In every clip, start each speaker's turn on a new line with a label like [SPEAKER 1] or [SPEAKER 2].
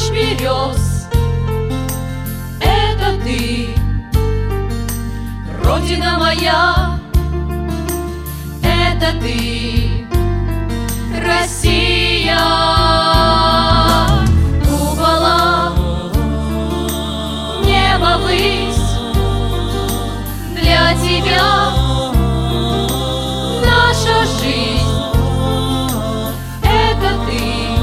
[SPEAKER 1] Ночь берез — это ты, Родина моя, это ты, Россия. Купола, небо ввысь, для тебя наша жизнь — это ты,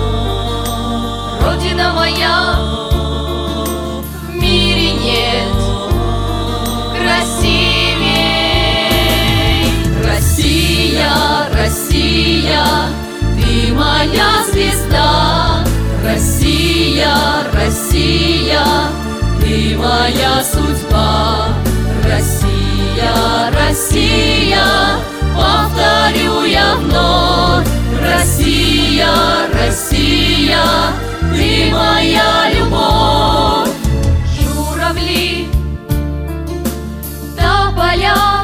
[SPEAKER 1] Родина моя. В мире нет красивей. Россия, Россия, ты моя звезда. Россия, Россия, ты моя судьба. Россия, Россия, повторю я вновь. Россия, Россия, ты моя любовь. Журавли, да поля,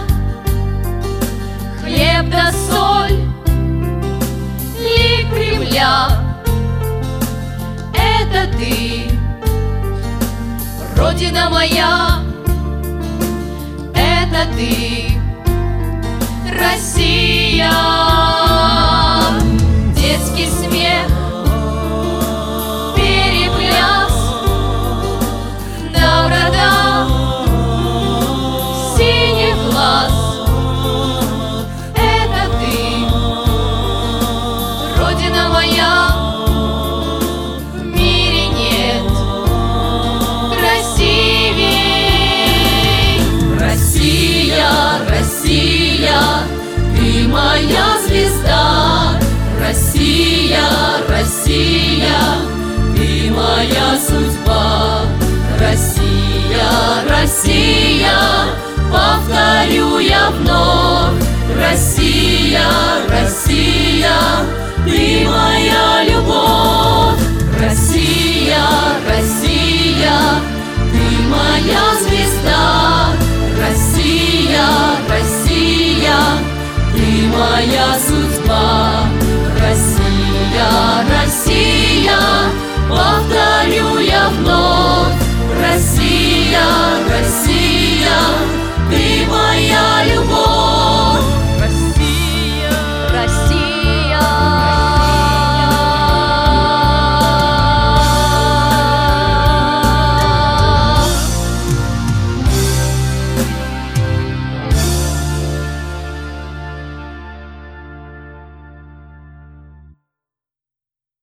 [SPEAKER 1] хлеб да соль, лик Кремля — это ты, Родина моя, это ты, Россия. Детский смех, перепляс, доброта синих глаз — это ты, Родина моя. В мире нет красивей. Россия, Россия, ты моя звезда. Россия, Россия, ты моя судьба. Россия, Россия, повторю я вновь. Россия, Россия, ты моя любовь. Россия, Россия, ты моя звезда. Россия, Россия, ты моя судьба. Россия, Россия, повторю я вновь. Россия, Россия,